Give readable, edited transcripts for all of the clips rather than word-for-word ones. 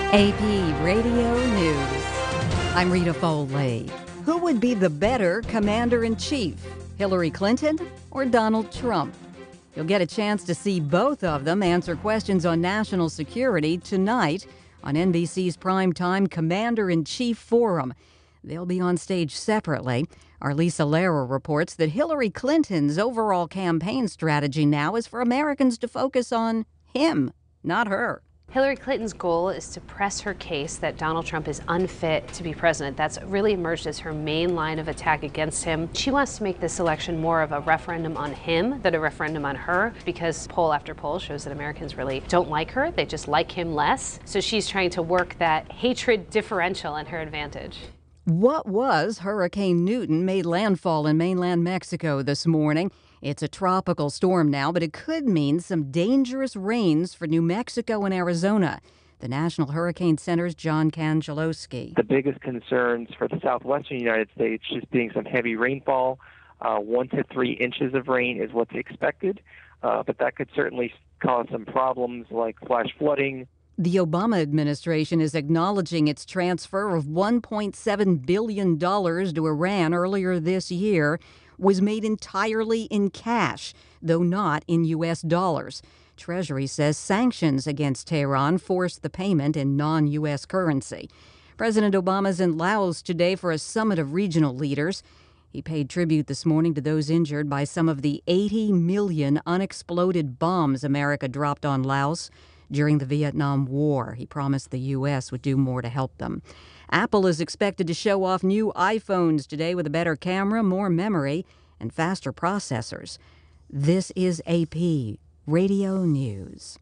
AP Radio News. I'm Rita Foley. Who would be the better commander-in-chief, Hillary Clinton or Donald Trump? You'll get a chance to see both of them answer questions on national security tonight on NBC's primetime Commander-in-Chief Forum. They'll be on stage separately. Our Lisa Lara reports that Hillary Clinton's overall campaign strategy now is for Americans to focus on him, not her. Hillary Clinton's goal is to press her case that Donald Trump is unfit to be president. That's really emerged as her main line of attack against him. She wants to make this election more of a referendum on him than a referendum on her, because poll after poll shows that Americans really don't like her. They just like him less. So she's trying to work that hatred differential in her advantage. What was Hurricane Newton made landfall in mainland Mexico this morning. It's a tropical storm now, but it could mean some dangerous rains for New Mexico and Arizona. The National Hurricane Center's John Kangelowski. The biggest concerns for the southwestern United States just being some heavy rainfall. 1 to 3 inches of rain is what's expected, but that could certainly cause some problems like flash flooding. The Obama administration is acknowledging its transfer of $1.7 billion to Iran earlier this year was made entirely in cash, though not in U.S. dollars. Treasury says sanctions against Tehran forced the payment in non-U.S. currency. President Obama's in Laos today for a summit of regional leaders. He paid tribute this morning to those injured by some of the 80 million unexploded bombs America dropped on Laos during the Vietnam War. He promised the U.S. would do more to help them. Apple is expected to show off new iPhones today with a better camera, more memory, and faster processors. This is AP Radio News.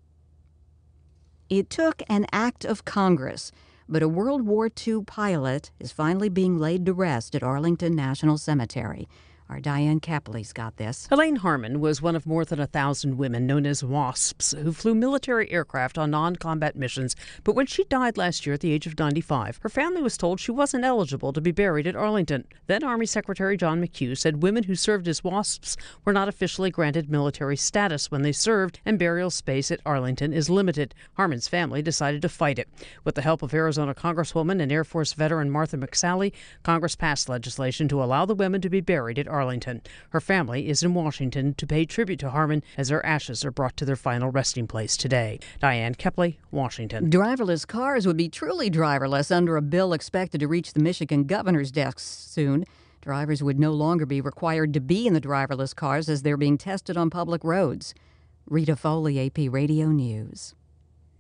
It took an act of Congress, but a World War II pilot is finally being laid to rest at Arlington National Cemetery. Our Diane Kepley's got this. Elaine Harmon was one of more than 1,000 women known as WASPs who flew military aircraft on non-combat missions. But when she died last year at the age of 95, her family was told she wasn't eligible to be buried at Arlington. Then Army Secretary John McHugh said women who served as WASPs were not officially granted military status when they served, and burial space at Arlington is limited. Harmon's family decided to fight it. With the help of Arizona Congresswoman and Air Force veteran Martha McSally, Congress passed legislation to allow the women to be buried at Arlington. Her family is in Washington to pay tribute to Harmon as her ashes are brought to their final resting place today. Diane Kepley, Washington. Driverless cars would be truly driverless under a bill expected to reach the Michigan governor's desk soon. Drivers would no longer be required to be in the driverless cars as they're being tested on public roads. Rita Foley, AP Radio News.